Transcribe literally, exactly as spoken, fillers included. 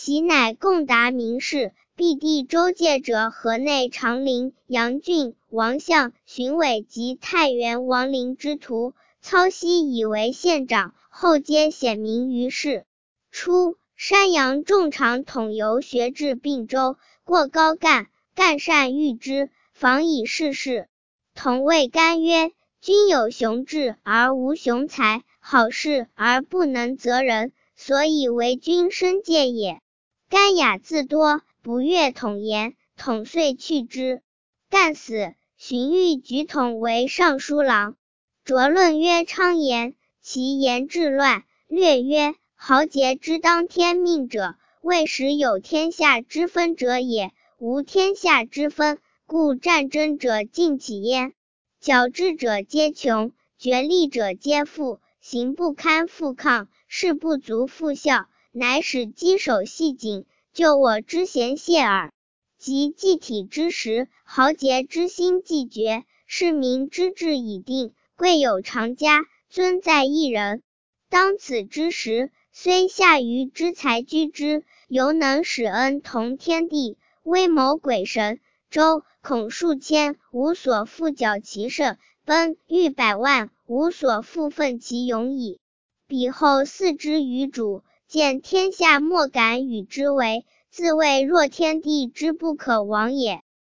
其乃共达名士。毕帝周介者河内长陵、杨郡、王相、荀伟及太原王陵之徒，操西以为县长，后皆显名于世。初，山阳仲常统游学至并州，过高干，干善遇之，访以事事。统谓干曰：君有雄志而无雄才，好事而不能择人，所以为君生戒也。干雅自多，不悦统言，统遂去之。干死，荀彧举统为尚书郎。着论曰昌言，其言治乱。略曰：豪杰之当天命者，未时有天下之分者也。无天下之分，故战争者尽起焉。矫治者皆穷，决力者皆富，行不堪复抗，事不足复效，乃使稽首系颈，就我之贤谢耳。及祭体之时，豪杰之心既决，市民之志已定，贵有常家，尊在一人。当此之时，虽下愚之才居之，犹能使恩同天地，威谋鬼神。周孔数千，无所复矫其盛；奔欲百万，无所复奋其勇矣。彼后嗣之于主，见天下莫敢与之为，自谓若天地之不可亡也。